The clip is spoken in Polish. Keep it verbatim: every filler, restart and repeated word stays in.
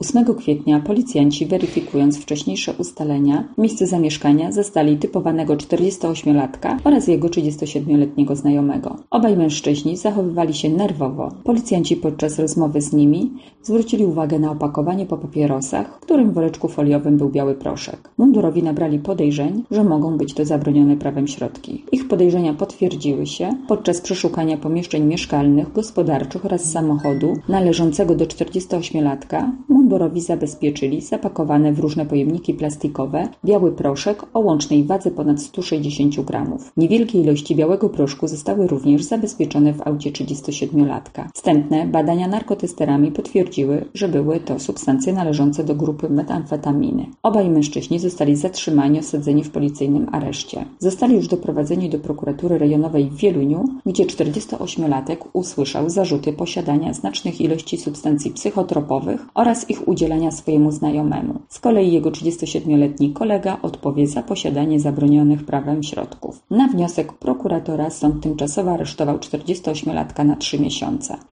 ósmego kwietnia policjanci, weryfikując wcześniejsze ustalenia, w miejscu zamieszkania zastali typowanego czterdziestoośmiolatka oraz jego trzydziestosiedmioletniego znajomego. Obaj mężczyźni zachowywali się nerwowo. Policjanci podczas rozmowy z nimi zwrócili uwagę na opakowanie po papierosach, w którym w woreczku foliowym był biały proszek. Mundurowi nabrali podejrzeń, że mogą być to zabronione prawem środki. Ich podejrzenia potwierdziły się podczas przeszukania pomieszczeń mieszkalnych, gospodarczych oraz samochodu należącego do czterdziestoośmiolatka. Mundurowi zabezpieczyli zapakowane w różne pojemniki plastikowe biały proszek o łącznej wadze ponad sto sześćdziesiąt gramów. Niewielkie ilości białego proszku zostały również zabezpieczone w aucie trzydziestosiedmiolatka. Wstępne badania narkotesterami potwierdziły, że były to substancje należące do grupy metamfetaminy. Obaj mężczyźni zostali zatrzymani, osadzeni w policyjnym areszcie. Zostali już doprowadzeni do prokuratury rejonowej w Wieluniu, gdzie czterdziestoośmiolatek usłyszał zarzuty posiadania znacznych ilości substancji psychotropowych oraz ich udzielania swojemu znajomemu. Z kolei jego trzydziestosiedmioletni kolega odpowie za posiadanie zabronionych prawem środków. Na wniosek prokuratora sąd tymczasowo aresztował czterdziestoośmiolatka na trzy miesiące.